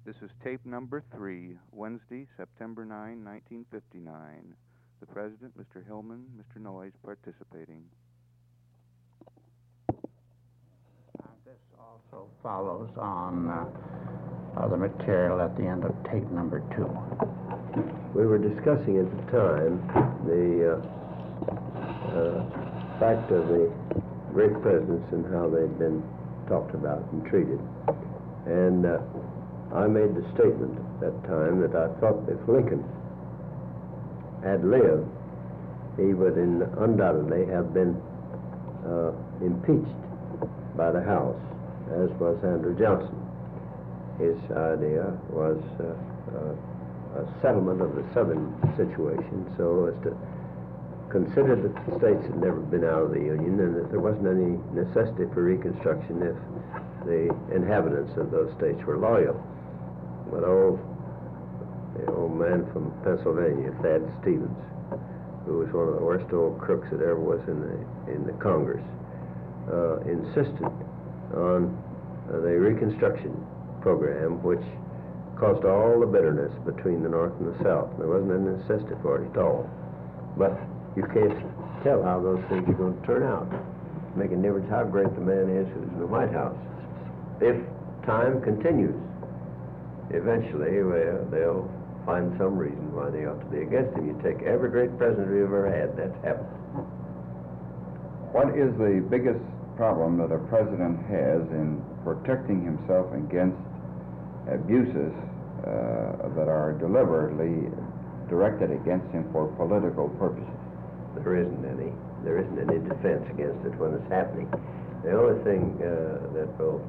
This is tape number 3, Wednesday, September 9, 1959. The President, Mr. Hillman, Mr. Noyes, participating. This also follows on the material at the end of tape number 2. We were discussing at the time the fact of the great presidents and how they'd been talked about and treated. And I made the statement at that time that I thought if Lincoln had lived, he would undoubtedly have been impeached by the House, as was Andrew Johnson. His idea was a settlement of the Southern situation so as to consider that the states had never been out of the Union and that there wasn't any necessity for Reconstruction if the inhabitants of those states were loyal. But the old man from Pennsylvania, Thad Stevens, who was one of the worst old crooks that ever was in the Congress, insisted on the Reconstruction program, which caused all the bitterness between the North and the South. There wasn't any necessity for it at all. But you can't tell how those things are going to turn out. Make a difference how great the man is who's in the White House. If time continues, eventually they'll find some reason why they ought to be against him. You take every great president we've ever had, that's happened. What is the biggest problem that a president has in protecting himself against abuses that are deliberately directed against him for political purposes? There isn't any. There isn't any defense against it when it's happening. The only thing that will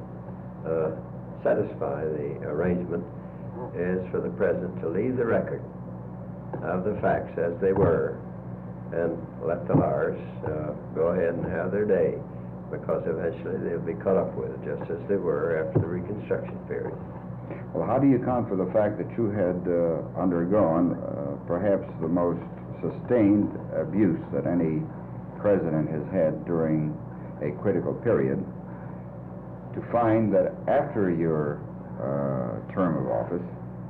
satisfy the arrangement is for the president to leave the record of the facts as they were and let the liars go ahead and have their day, because eventually they'll be caught up with it just as they were after the Reconstruction period. Well, how do you account for the fact that you had undergone perhaps the most sustained abuse that any president has had during a critical period, to find that after your term of office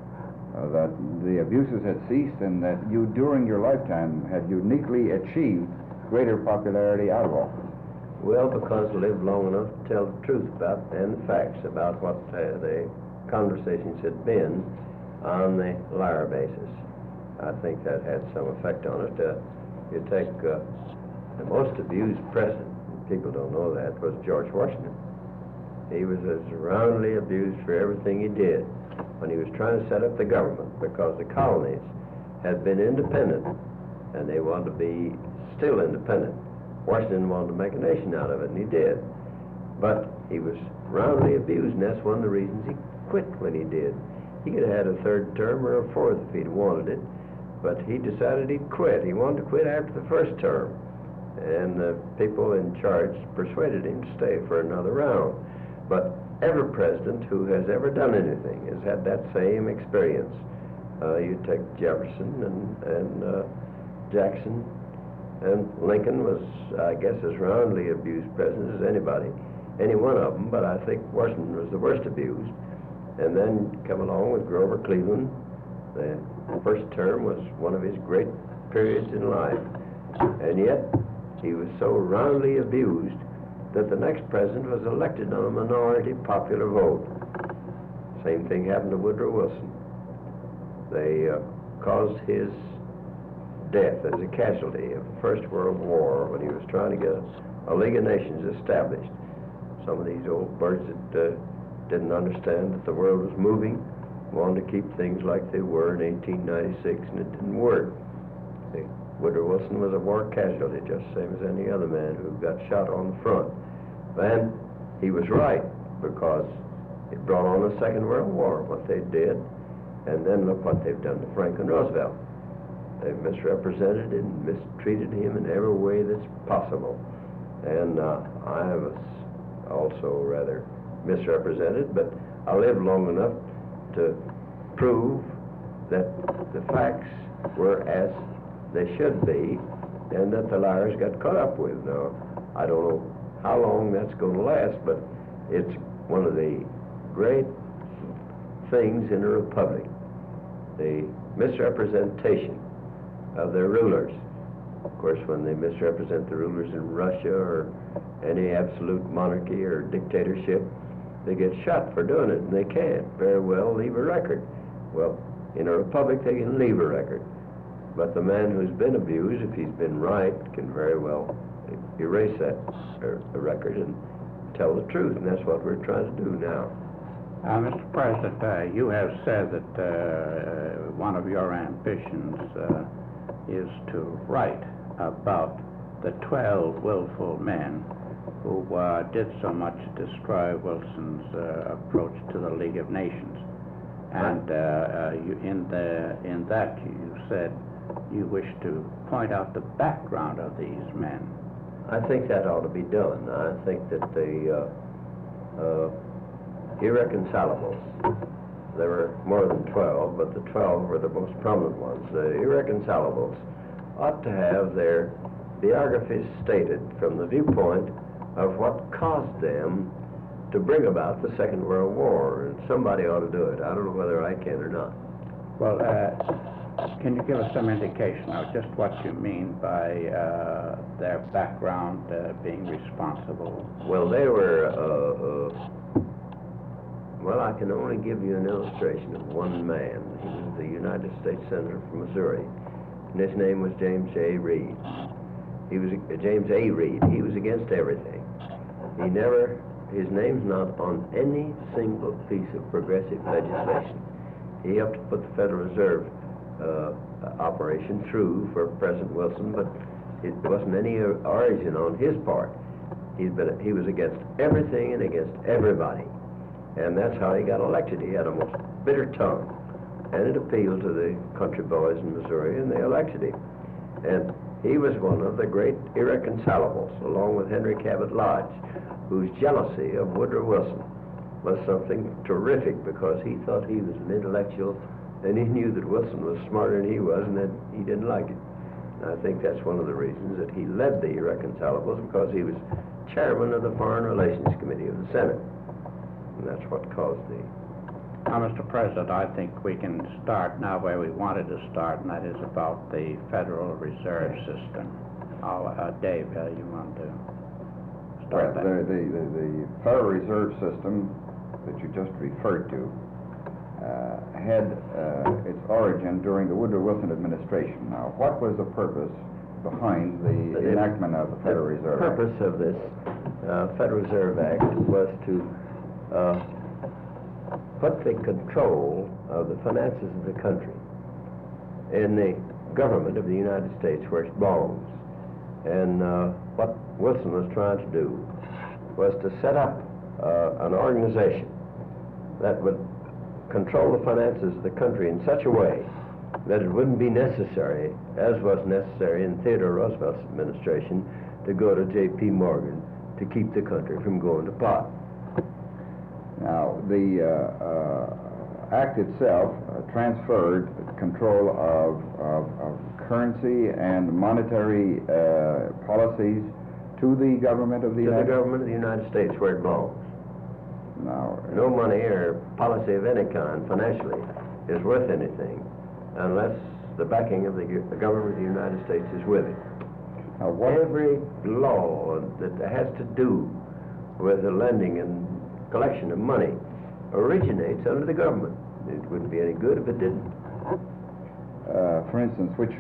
that the abuses had ceased and that you during your lifetime had uniquely achieved greater popularity out of office? Well, because I lived long enough to tell the truth about and the facts about what the conversations had been on the liar basis. I think that had some effect on it. You take the most abused president, people don't know that, was George Washington. He was as roundly abused for everything he did when he was trying to set up the government, because the colonies had been independent and they wanted to be still independent. Washington wanted to make a nation out of it, and he did. But he was roundly abused, and that's one of the reasons he quit when he did. He could have had a third term or a fourth if he'd wanted it, but he decided he'd quit. He wanted to quit after the first term, and the people in charge persuaded him to stay for another round. But every president who has ever done anything has had that same experience. You take Jefferson and Jackson, and Lincoln was, I guess, as roundly abused president as anybody, any one of them, but I think Washington was the worst abused. And then come along with Grover Cleveland. The first term was one of his great periods in life, and yet he was so roundly abused that the next president was elected on a minority popular vote. Same thing happened to Woodrow Wilson. They caused his death as a casualty of the First World War when he was trying to get a League of Nations established. Some of these old birds that didn't understand that the world was moving wanted to keep things like they were in 1896, and it didn't work. See, Woodrow Wilson was a war casualty, just the same as any other man who got shot on the front. And he was right, because it brought on the Second World War, what they did, and then look what they've done to Franklin Roosevelt. They've misrepresented and mistreated him in every way that's possible. And I was also rather misrepresented, but I lived long enough to prove that the facts were as they should be, and that the liars got caught up with. Now, I don't know how long that's going to last, but it's one of the great things in a republic. The misrepresentation of their rulers. Of course, when they misrepresent the rulers in Russia or any absolute monarchy or dictatorship, they get shot for doing it, and they can't very well leave a record. Well, in a republic, they can leave a record. But the man who's been abused, if he's been right, can very well erase that record and tell the truth, and that's what we're trying to do now. Mr. President, you have said that one of your ambitions is to write about the 12 willful men who did so much to destroy Wilson's approach to the League of Nations. And in that you said you wish to point out the background of these men. I think that ought to be done. I think that the irreconcilables, there were more than 12, but the 12 were the most prominent ones. The irreconcilables ought to have their biographies stated from the viewpoint of what caused them to bring about the Second World War, and somebody ought to do it. I don't know whether I can or not. Well, can you give us some indication of just what you mean by their background being responsible? Well, they were, well, I can only give you an illustration of one man. He was the United States Senator from Missouri, and his name was James A. Reed. He was James A. Reed. He was against everything. He never, his name's not on any single piece of progressive legislation. He helped to put the Federal Reserve operation through for President Wilson, but it wasn't any origin on his part. He was against everything and against everybody. And that's how he got elected. He had a most bitter tongue. And it appealed to the country boys in Missouri, and they elected him. And he was one of the great irreconcilables, along with Henry Cabot Lodge, whose jealousy of Woodrow Wilson was something terrific, because he thought he was an intellectual, and he knew that Wilson was smarter than he was, and that he didn't like it. And I think that's one of the reasons that he led the irreconcilables, because he was chairman of the Foreign Relations Committee of the Senate. And that's what caused the... Now, Mr. President, I think we can start now where we wanted to start, and that is about the Federal Reserve System. Dave, you want to start that? The Federal Reserve System that you just referred to had its origin during the Woodrow Wilson administration. Now, what was the purpose behind the enactment of the Federal Reserve Act? The purpose of this Federal Reserve Act was to put the control of the finances of the country in the government of the United States, where it belongs. And what Wilson was trying to do was to set up an organization that would control the finances of the country in such a way that it wouldn't be necessary, as was necessary in Theodore Roosevelt's administration, to go to J.P. Morgan to keep the country from going to pot. Now, the Act itself transferred control of currency and monetary policies to the government of the United States? To the government of the United States, where it belongs. Now, no money or policy of any kind, financially, is worth anything unless the backing of the government of the United States is with it. Now, every law that has to do with the lending and collection of money originates under the government. It wouldn't be any good if it didn't. For instance, which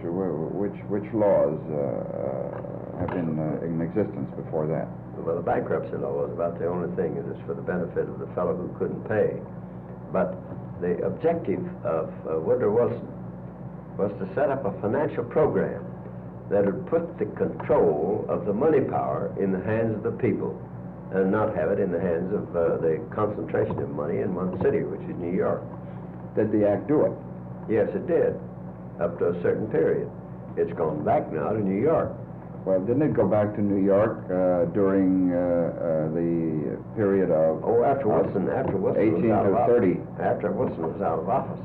laws have been in existence before that? Well, the bankruptcy law was about the only thing that is for the benefit of the fellow who couldn't pay. But the objective of Woodrow Wilson was to set up a financial program that would put the control of the money power in the hands of the people, and not have it in the hands of the concentration of money in one city, which is New York. Did the Act do it? Yes, it did, up to a certain period. It's gone back now to New York. Well, didn't it go back to New York during the period of... Oh, after Wilson was out of office. 1830. After Wilson was out of office,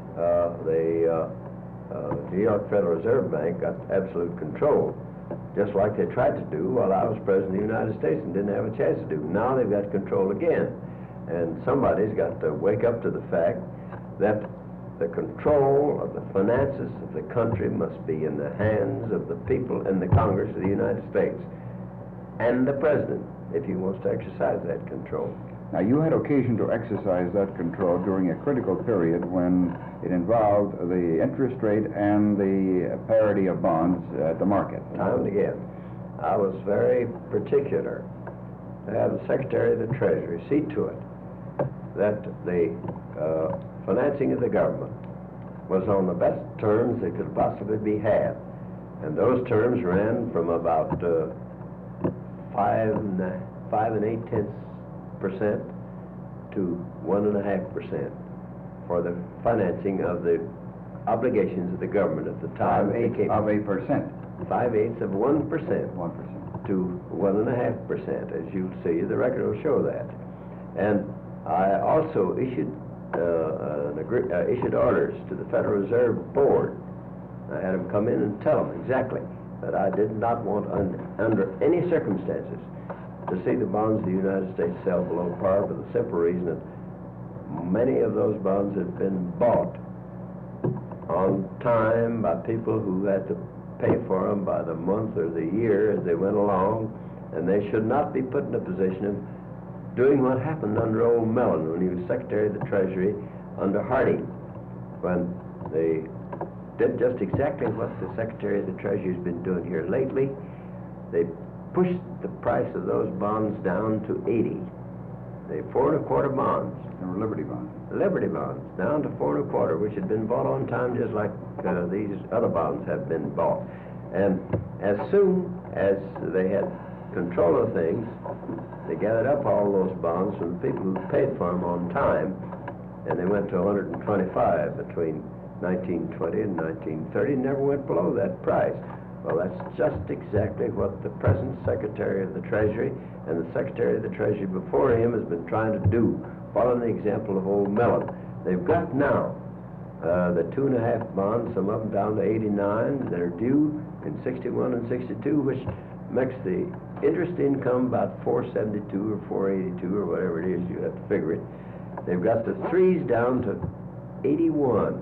the New York Federal Reserve Bank got absolute control, just like they tried to do while I was President of the United States and didn't have a chance to do. Now they've got control again. And somebody's got to wake up to the fact that the control of the finances of the country must be in the hands of the people and the Congress of the United States and the President, if he wants to exercise that control. Now, you had occasion to exercise that control during a critical period when it involved the interest rate and the parity of bonds at the market. Time and again. I was very particular to have the Secretary of the Treasury see to it that the financing of the government was on the best terms that could possibly be had. And those terms ran from about 5 8/10% to 1.5% for the financing of the obligations of the government at the time. 5/8 of a percent. 5/8 of 1%. 1%. To 1.5%, as you'll see. The record will show that. And I also issued issued orders to the Federal Reserve Board. I had them come in and tell them exactly that I did not want, under any circumstances, to see the bonds of the United States sell below par, for the simple reason that many of those bonds had been bought on time by people who had to pay for them by the month or the year as they went along, and they should not be put in a position of doing what happened under old Mellon when he was Secretary of the Treasury under Harding, when they did just exactly what the Secretary of the Treasury has been doing here lately. They pushed the price of those bonds down to 80. They 4 1/4 bonds. They were Liberty bonds. Liberty bonds, down to 4 1/4, which had been bought on time just like these other bonds have been bought. And as soon as they had control of things, they gathered up all those bonds from the people who paid for them on time, and they went to 125 between 1920 and 1930, never went below that price. Well, that's just exactly what the present Secretary of the Treasury and the Secretary of the Treasury before him has been trying to do, following the example of old Mellon. They've got now the 2.5 bonds, some of them down to 89, that are due in 61 and 62, which makes the interest income about 472 or 482 or whatever it is, you have to figure it. They've got the 3s down to 81,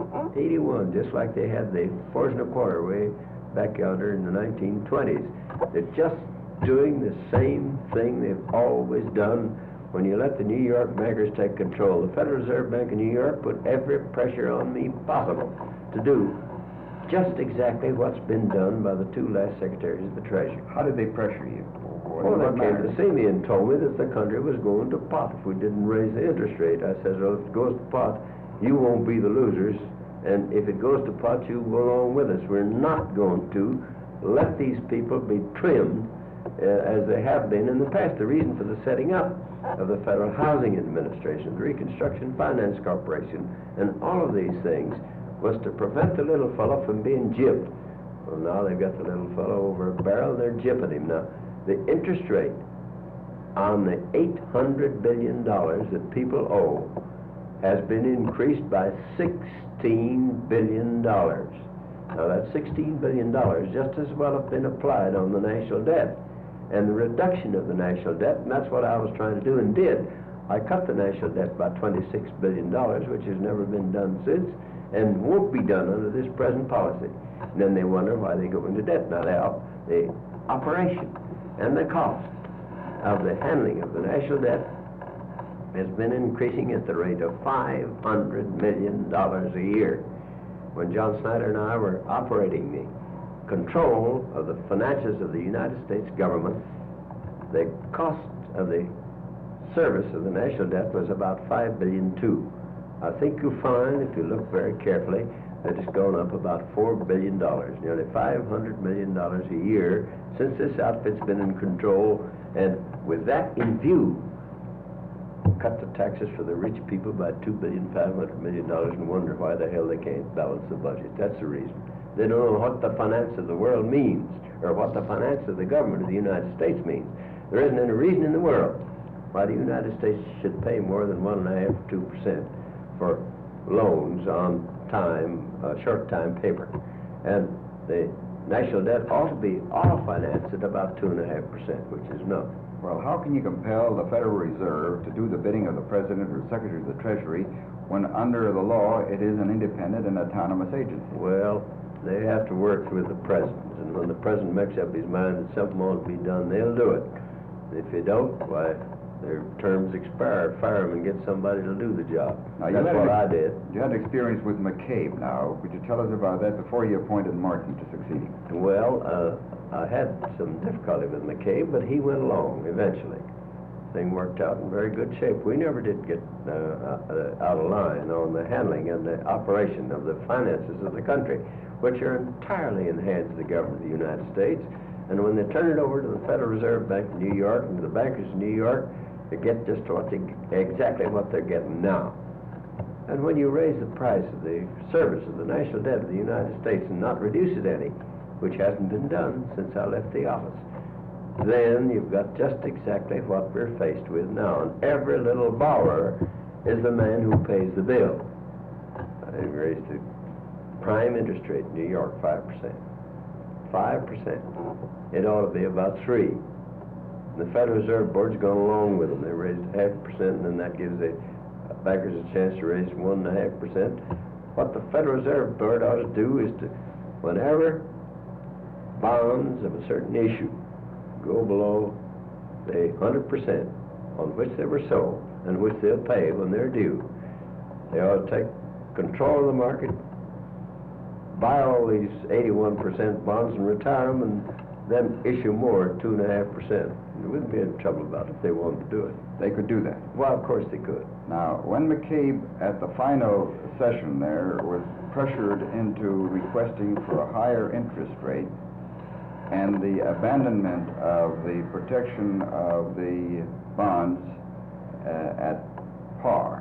just like they had the 4 1/4 way back yonder in the 1920s. They're just doing the same thing they've always done when you let the New York bankers take control. The Federal Reserve Bank of New York put every pressure on me possible to do just exactly what's been done by the 2 last Secretaries of the Treasury. How did they pressure you? Well, they came to see me and told me that the country was going to pot if we didn't raise the interest rate. I said, well, if it goes to pot, you won't be the losers, and if it goes to pot, you go along with us. We're not going to let these people be trimmed as they have been in the past. The reason for the setting up of the Federal Housing Administration, the Reconstruction Finance Corporation, and all of these things was to prevent the little fellow from being gypped. Well, now they've got the little fellow over a barrel, and they're gypping him. Now, the interest rate on the $800 billion that people owe has been increased by $16 billion. Now, that $16 billion just as well have been applied on the national debt and the reduction of the national debt, and that's what I was trying to do and did. I cut the national debt by $26 billion, which has never been done since, and won't be done under this present policy. And then they wonder why they go into debt. Now, the operation and the cost of the handling of the national debt has been increasing at the rate of $500 million a year. When John Snyder and I were operating the control of the finances of the United States government, the cost of the service of the national debt was about $5 billion too. I think you'll find, if you look very carefully, that it's gone up about $4 billion, nearly $500 million a year since this outfit's been in control, and with that in view, cut the taxes for the rich people by $2.5 billion and wonder why the hell they can't balance the budget. That's the reason. They don't know what the finance of the world means, or what the finance of the government of the United States means. There isn't any reason in the world why the United States should pay more than 1.5% or 2% for loans on time, short time paper. And the national debt ought to be all financed at about 2.5%, which is nothing. Well, how can you compel the Federal Reserve to do the bidding of the President or Secretary of the Treasury when under the law it is an independent and autonomous agency? Well, they have to work with the President, and when the President makes up his mind that something ought to be done, they'll do it. If they don't, why, their terms expire, fire them and get somebody to do the job. Now, That's what I did. You had experience with McCabe now. Could you tell us about that before you appointed Martin to succeed him? Well, I had some difficulty with McCabe, but he went along eventually. Thing worked out in very good shape. We never did get out of line on the handling and the operation of the finances of the country, which are entirely in the hands of the government of the United States. And when they turn it over to the Federal Reserve Bank of New York and to the bankers of New York, they get just exactly what they're getting now. And when you raise the price of the service of the national debt of the United States and not reduce it any, which hasn't been done since I left the office, then you've got just exactly what we're faced with now. And every little borrower is the man who pays the bill. I raised the prime interest rate in New York 5%. 5%. It ought to be about 3%. The Federal Reserve Board's gone along with them. They raised 0.5%, and then that gives the bankers a chance to raise 1.5%. What the Federal Reserve Board ought to do is to, whenever bonds of a certain issue go below the 100% on which they were sold and which they'll pay when they're due, they ought to take control of the market, buy all these 81% bonds and retire them, and then issue more at 2.5%. They wouldn't be in trouble about it if they wanted to do it. They could do that. Well, of course they could. Now, when McCabe, at the final session there, was pressured into requesting for a higher interest rate and the abandonment of the protection of the bonds at par,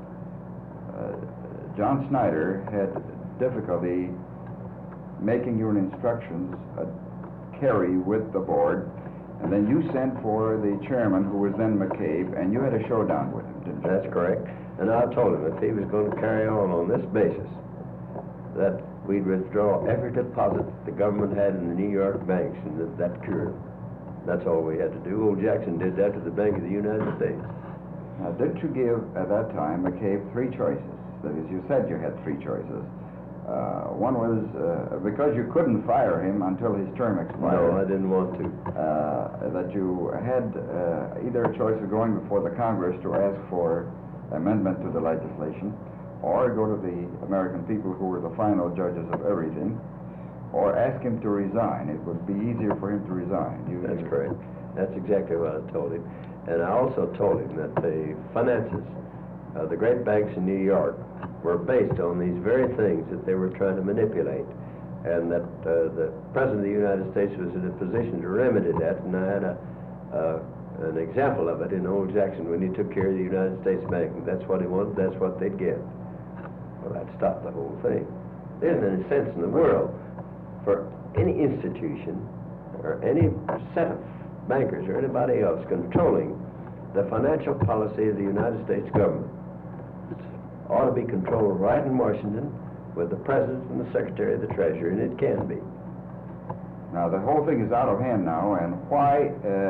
John Snyder had difficulty making your instructions carry with the board, and then you sent for the chairman, who was then McCabe, and you had a showdown with him, didn't you? That's correct. And I told him if he was going to carry on this basis, that we'd withdraw every deposit the government had in the New York banks, and that cured him. That's all we had to do. Old Jackson did that to the Bank of the United States. Now, didn't you give, at that time, McCabe 3 choices? That is, you said you had 3 choices. One was, because you couldn't fire him until his term expired. No, I didn't want to. That you had either a choice of going before the Congress to ask for amendment to the legislation, or go to the American people, who were the final judges of everything, or ask him to resign. It would be easier for him to resign. That's correct. That's exactly what I told him. And I also told him that the finances of the great banks in New York were based on these very things that they were trying to manipulate, and that the President of the United States was in a position to remedy that, and I had an example of it in Old Jackson when he took care of the United States Bank. And that's what he wanted, that's what they'd get. Well, that stopped the whole thing. There isn't any sense in the world for any institution or any set of bankers or anybody else controlling the financial policy of the United States government. It ought to be controlled right in Washington with the President and the Secretary of the Treasury, and it can be. Now, the whole thing is out of hand now, and why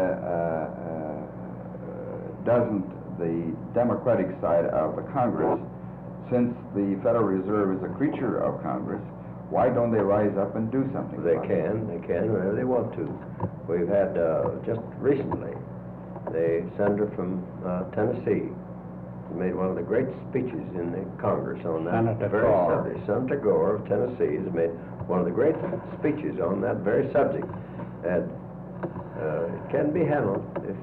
doesn't the Democratic side of the Congress, since the Federal Reserve is a creature of Congress, why don't they rise up and do something? They can whenever they want to. We've had, just recently, the senator from Tennessee made one of the great speeches in the Congress on that very subject. Senator Gore of Tennessee has made one of the great speeches on that very subject. And it can be handled if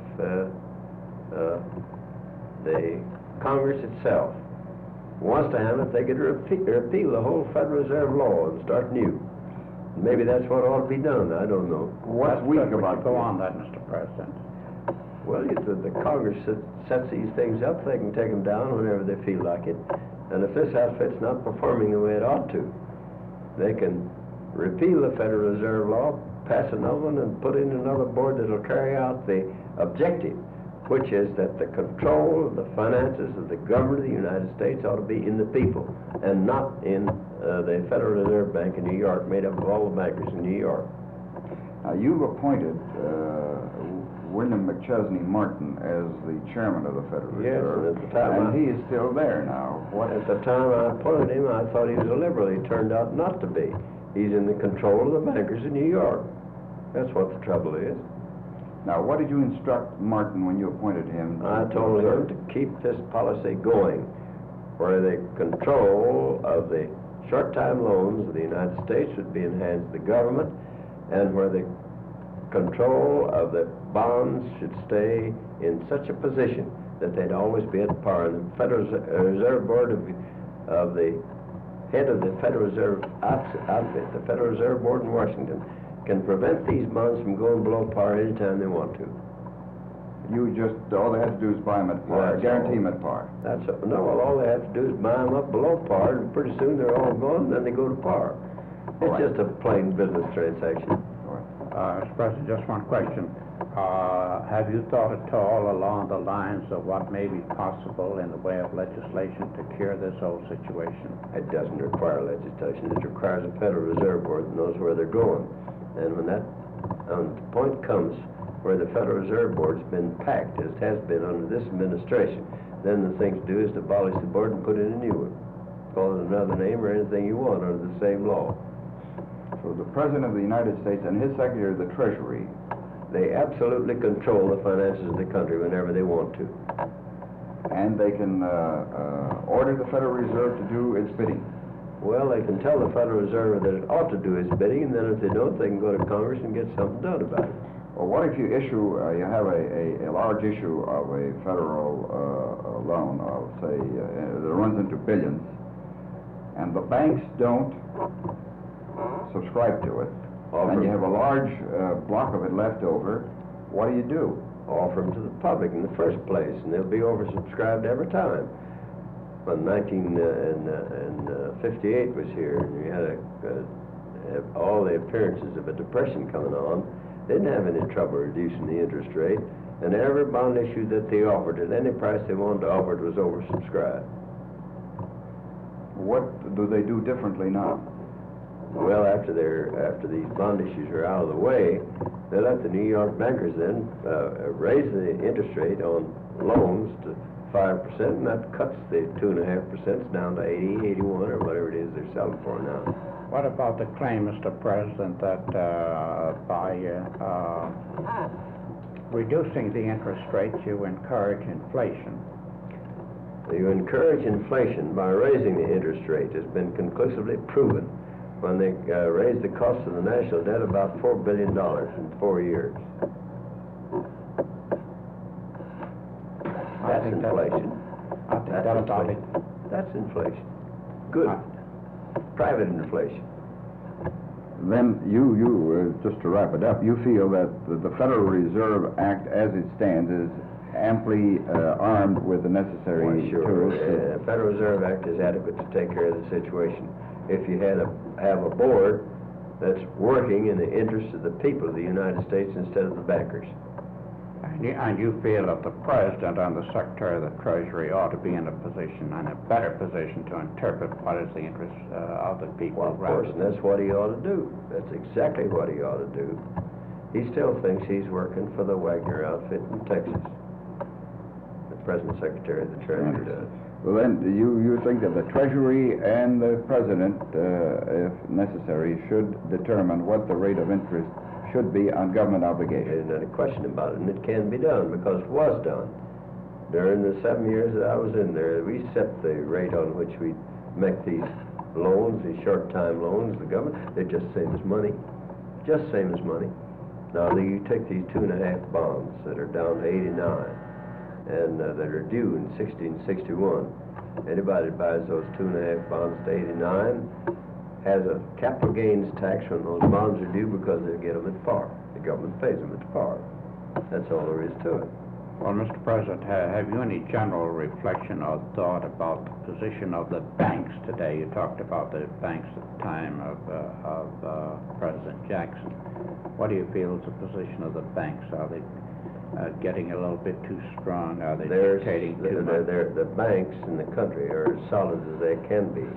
the Congress itself wants to handle it. They could repeal the whole Federal Reserve law and start new. Maybe that's what ought to be done. I don't know. What's weak about go on that, Mr. President? Well, the Congress sets these things up. They can take them down whenever they feel like it. And if this outfit's not performing the way it ought to, they can repeal the Federal Reserve law, pass another one, and put in another board that will carry out the objective, which is that the control of the finances of the government of the United States ought to be in the people and not in the Federal Reserve Bank in New York, made up of all the bankers in New York. Now, you've appointed William McChesney Martin as the chairman of the Federal Yes, Reserve, and at the time and he is still there now. At the time I appointed him, I thought he was a liberal. He turned out not to be. He's in the control of the bankers in New York. That's what the trouble is. Now, what did you instruct Martin when you appointed him? I told him to keep this policy going, where the control of the short-time loans of the United States would be in the hands of the government, and where the control of the bonds should stay in such a position that they'd always be at par. And the Federal Reserve Board of the head of the Federal Reserve outfit, the Federal Reserve Board in Washington, can prevent these bonds from going below par anytime they want to. All they have to do is buy them at par, guarantee them at par. All they have to do is buy them up below par, and pretty soon they're all gone, then they go to par. It's just a plain business transaction. Mr. President, just one question. Have you thought at all along the lines of what may be possible in the way of legislation to cure this whole situation? It doesn't require legislation. It requires a Federal Reserve Board that knows where they're going. And when the point comes where the Federal Reserve Board's been packed, as it has been under this administration, then the thing to do is to abolish the board and put in a new one. Call it another name or anything you want under the same law. So the President of the United States and his Secretary of the Treasury, they absolutely control the finances of the country whenever they want to. And they can order the Federal Reserve to do its bidding. Well, they can tell the Federal Reserve that it ought to do its bidding, and then if they don't, they can go to Congress and get something done about it. Well, what if you issue, you have a large issue of a federal loan of, say, that runs into billions, and the banks don't subscribe to it, and you have a large block of it left over, what do? Offer them to the public in the first place, and they'll be oversubscribed every time. When 1958 was here, and we had all the appearances of a depression coming on, they didn't have any trouble reducing the interest rate, and every bond issue that they offered at any price they wanted to offer it was oversubscribed. What do they do differently now? Well, after these bond issues are out of the way, they let the New York bankers then raise the interest rate on loans to 5%, and that cuts the 2.5% down to 80, 81, or whatever it is they're selling for now. What about the claim, Mr. President, that by reducing the interest rates, you encourage inflation? You encourage inflation by raising the interest rate. Has been conclusively proven when they raised the cost of the national debt about $4 billion in 4 years. That's inflation. That's inflation. Good. Private inflation. Then you just to wrap it up, you feel that the Federal Reserve Act as it stands is amply armed with the necessary tools? The Federal Reserve Act is adequate to take care of the situation. If you have a board that's working in the interest of the people of the United States instead of the bankers. And you feel that the President and the Secretary of the Treasury ought to be in a better position to interpret what is the interest of the people. Well, of course, and that's what he ought to do. That's exactly what he ought to do. He still thinks he's working for the Wagner outfit in Texas. The present Secretary of the Treasury does. Well, then, you think that the Treasury and the President, if necessary, should determine what the rate of interest should be on government obligations? There's not a question about it, and it can be done, because it was done. During the 7 years that I was in there, we set the rate on which we make these loans, these short-time loans, the government. They're just the same as money. Just the same as money. Now, you take these 2.5 bonds that are down to 89, and that are due in 1661. Anybody that buys those 2.5 bonds to 89 has a capital gains tax when those bonds are due because they get them at par. The government pays them at par. That's all there is to it. Well, Mr. President, have you any general reflection or thought about the position of the banks today? You talked about the banks at the time of President Jackson. What do you feel is the position of the banks? Are they getting a little bit too strong? Are they dictating too much? The banks in the country are as solid as they can be.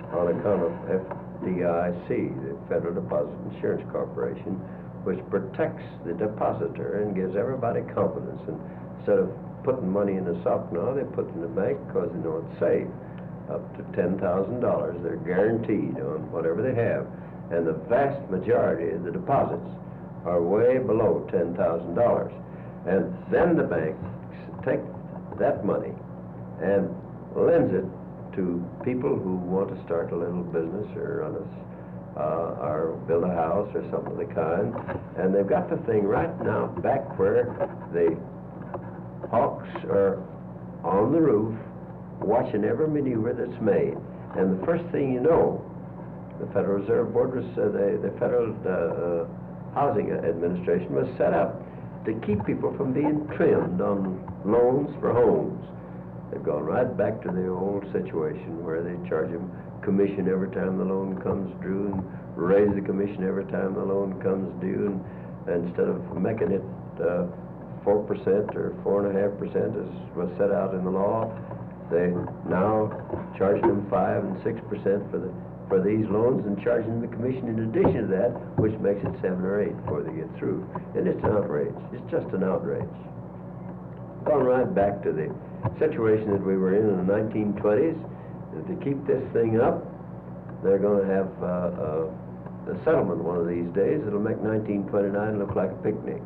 on account of FDIC, the Federal Deposit Insurance Corporation, which protects the depositor and gives everybody confidence. And instead of putting money in a sock now, they put it in the bank because they know it's safe. Up to $10,000, they're guaranteed on whatever they have. And the vast majority of the deposits are way below $10,000. And then the banks take that money and lends it to people who want to start a little business or run or build a house or something of the kind. And they've got the thing right now back where the hawks are on the roof watching every maneuver that's made. And the first thing you know, the Federal Reserve Board was, the Federal Housing Administration was set up to keep people from being trimmed on loans for homes. They've gone right back to the old situation where they charge them commission every time the loan comes due and raise the commission every time the loan comes due, and instead of making it 4% or 4.5% as was set out in the law, they now charge them 5 and 6% for these loans and charging the commission in addition to that, which makes it 7 or 8 before they get through. And it's an outrage. It's just an outrage. Gone right back to the situation that we were in the 1920s. And to keep this thing up, they're going to have a settlement one of these days that'll make 1929 look like a picnic.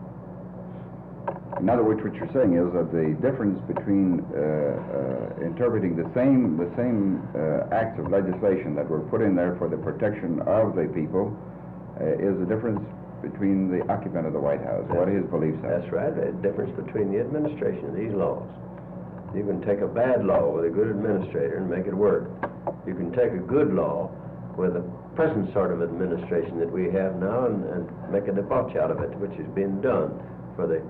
In other words, what you're saying is that the difference between interpreting the same acts of legislation that were put in there for the protection of the people is the difference between the occupant of the White House, what his beliefs are. That's right, the difference between the administration of these laws. You can take a bad law with a good administrator and make it work. You can take a good law with the present sort of administration that we have now and make a debauch out of it, which is being done for the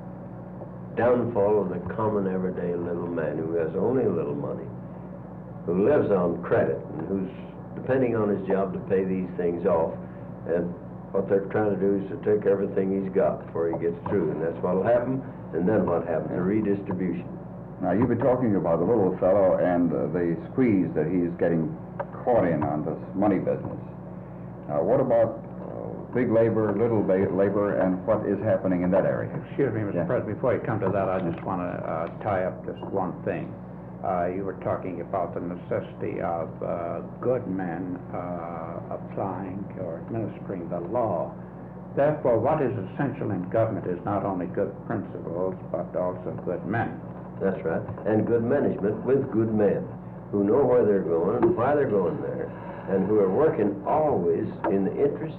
downfall of the common everyday little man who has only a little money, who lives on credit and who's depending on his job to pay these things off. And what they're trying to do is to take everything he's got before he gets through, and that's what'll happen. And then what happens? A redistribution. Now, you've been talking about the little fellow and the squeeze that he's getting caught in on this money business. What about big labor, little labor, and what is happening in that area? Excuse me, Mr. President, before you come to that, I just want to tie up just one thing. You were talking about the necessity of good men applying or administering the law. Therefore, what is essential in government is not only good principles, but also good men. That's right, and good management with good men who know where they're going and why they're going there, and who are working always in the interest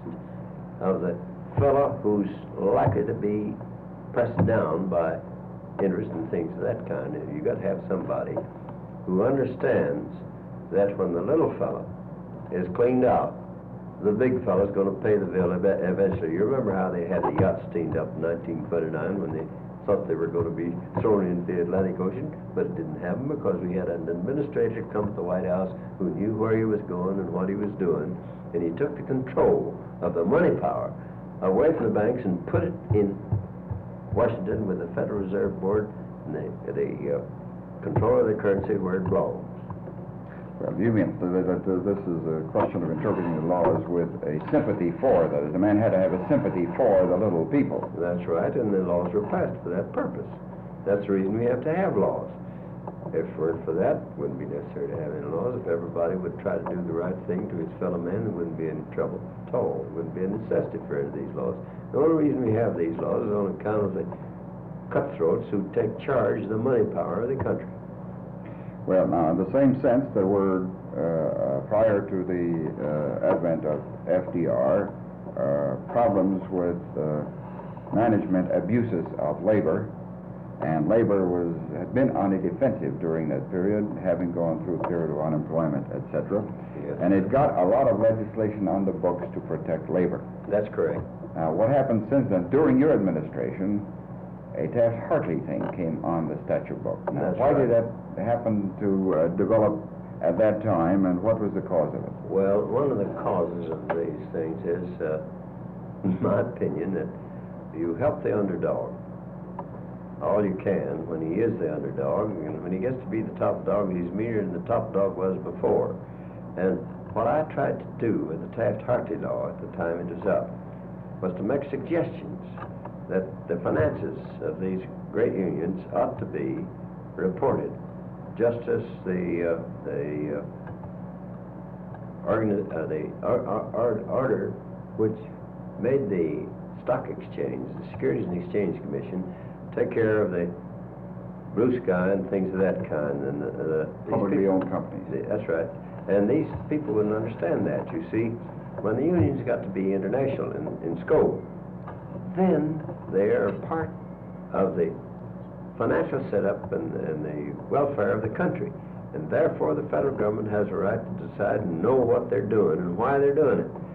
of the fellow who's likely to be pressed down by interest and things of that kind. You got to have somebody who understands that when the little fellow is cleaned out, the big fellow's going to pay the bill eventually. You remember how they had the yachts steamed up in 1929 when they thought they were going to be thrown into the Atlantic Ocean, but it didn't happen because we had an administrator come to the White House who knew where he was going and what he was doing, and he took the control of the money power away from the banks and put it in Washington with the Federal Reserve Board and the control of the currency where it belongs. Well, you mean that this is a question of interpreting the laws with a sympathy for, that is, the man had to have a sympathy for the little people. That's right, and the laws were passed for that purpose. That's the reason we have to have laws. If it weren't for that, it wouldn't be necessary to have any laws. If everybody would try to do the right thing to his fellow man, there wouldn't be any trouble at all. There wouldn't be a necessity for any of these laws. The only reason we have these laws is on account of the cutthroats who take charge of the money power of the country. Well, now, in the same sense, there were, prior to the advent of FDR, problems with management abuses of labor, and labor had been on the defensive during that period, having gone through a period of unemployment, etc. Yes. And it got a lot of legislation on the books to protect labor. That's correct. Now, what happened since then? During your administration, a Taft-Hartley thing came on the statute book. Now, That's why right. did that happen to develop at that time, and what was the cause of it? Well, one of the causes of these things is, in my opinion, that you help the underdog all you can when he is the underdog, and when he gets to be the top dog, he's meaner than the top dog was before. And what I tried to do with the Taft-Hartley law at the time it was up was to make suggestions that the finances of these great unions ought to be reported, just as the order which made the stock exchange, the Securities and Exchange Commission, take care of the blue sky and things of that kind. And Publicly owned companies. That's right. And these people wouldn't understand that. You see, when the unions got to be international in scope, then they are part of the financial setup and the welfare of the country. And therefore the federal government has a right to decide and know what they're doing and why they're doing it.